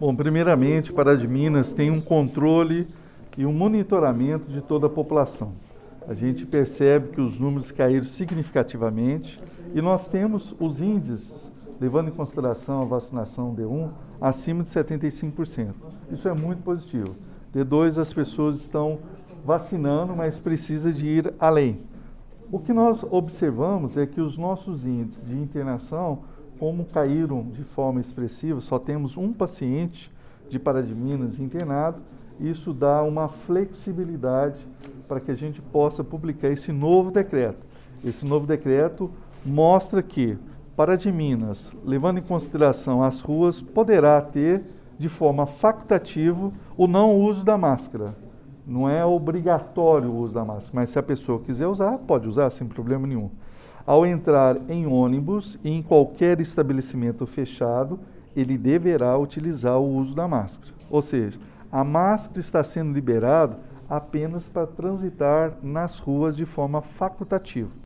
Bom, primeiramente, Pará-de-Minas tem um controle e um monitoramento de toda a população. A gente percebe que os números caíram significativamente e nós temos os índices, levando em consideração a vacinação D1, acima de 75%. Isso é muito positivo. D2, as pessoas estão vacinando, mas precisa de ir além. O que nós observamos é que os nossos índices de internação, como caíram de forma expressiva, só temos um paciente de Pará-de-Minas internado, isso dá uma flexibilidade para que a gente possa publicar esse novo decreto. Esse novo decreto mostra que Pará-de-Minas, levando em consideração as ruas, poderá ter de forma facultativa o não uso da máscara. Não é obrigatório o uso da máscara, mas se a pessoa quiser usar, pode usar sem problema nenhum. Ao entrar em ônibus e em qualquer estabelecimento fechado, ele deverá utilizar o uso da máscara. Ou seja, a máscara está sendo liberada apenas para transitar nas ruas de forma facultativa.